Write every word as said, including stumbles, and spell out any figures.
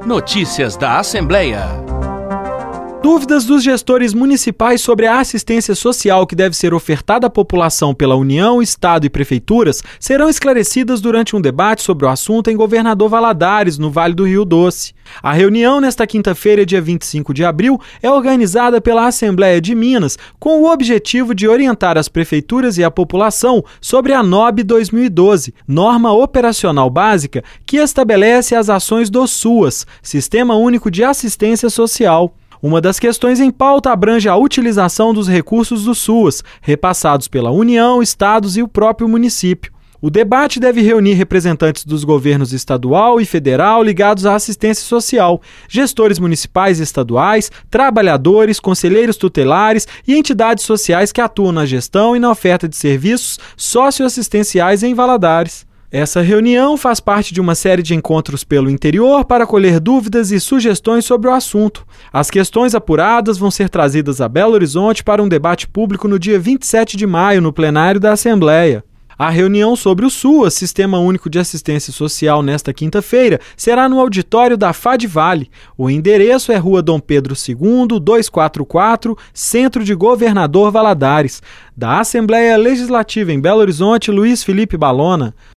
Notícias da Assembleia. Dúvidas dos gestores municipais sobre a assistência social que deve ser ofertada à população pela União, Estado e Prefeituras serão esclarecidas durante um debate sobre o assunto em Governador Valadares, no Vale do Rio Doce. A reunião, nesta quinta-feira, dia vinte e cinco de abril, é organizada pela Assembleia de Minas com o objetivo de orientar as prefeituras e a população sobre a N O B dois mil e doze, norma operacional básica que estabelece as ações do SUAS, Sistema Único de Assistência Social. Uma das questões em pauta abrange a utilização dos recursos do SUAS, repassados pela União, Estados e o próprio município. O debate deve reunir representantes dos governos estadual e federal ligados à assistência social, gestores municipais e estaduais, trabalhadores, conselheiros tutelares e entidades sociais que atuam na gestão e na oferta de serviços socioassistenciais em Valadares. Essa reunião faz parte de uma série de encontros pelo interior para colher dúvidas e sugestões sobre o assunto. As questões apuradas vão ser trazidas a Belo Horizonte para um debate público no dia vinte e sete de maio, no plenário da Assembleia. A reunião sobre o SUAS, Sistema Único de Assistência Social, nesta quinta-feira, será no auditório da F A D Vale. O endereço é Rua Dom Pedro segundo, duzentos e quarenta e quatro, Centro de Governador Valadares. Da Assembleia Legislativa em Belo Horizonte, Luiz Felipe Balona.